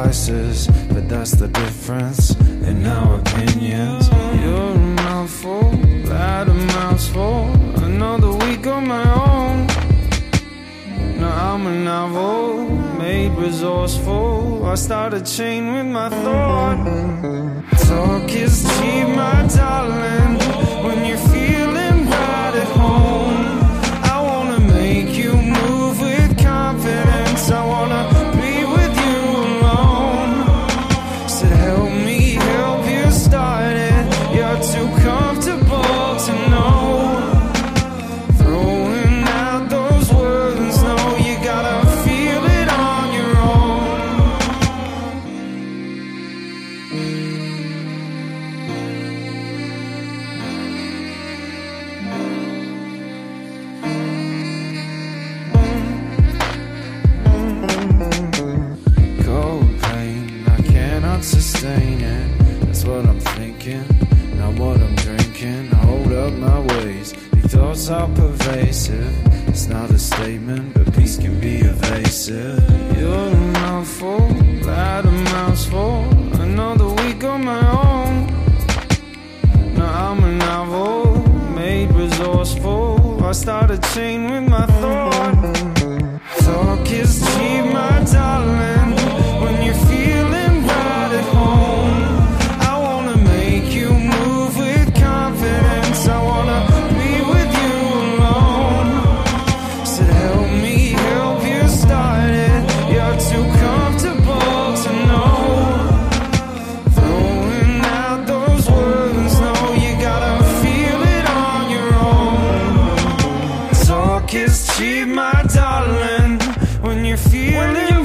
prices, but that's the difference in our opinions. You're a mouthful, that a mouthful. Another week on my own. Now I'm a novel, made resourceful. I start a chain with my thought. Talk is cheap, my darling, when you're feeling right at home. I wanna make you move with confidence. I wanna be with you alone. Said help me help you start it. You're too comfortable to know. Throwing out those words, no, you gotta feel it on your own. Cold pain, I cannot sustain it. That's what I'm thinking, not what I'm drinking. I hold up my ways, these thoughts are pervasive. It's not a statement, but peace can be evasive. You're a mouthful, that a mouthful. Another week on my own. Now I'm a novel, made resourceful. I start a chain with my thought. Talk is cheap, my darling, when you're feeling right at home. I wanna make you move with confidence. I wanna be with you alone. Said help me help you start it. You're too comfortable to know. Throwing out those words, no, you gotta feel it on your own. Talk is cheap, my darling, when you're feeling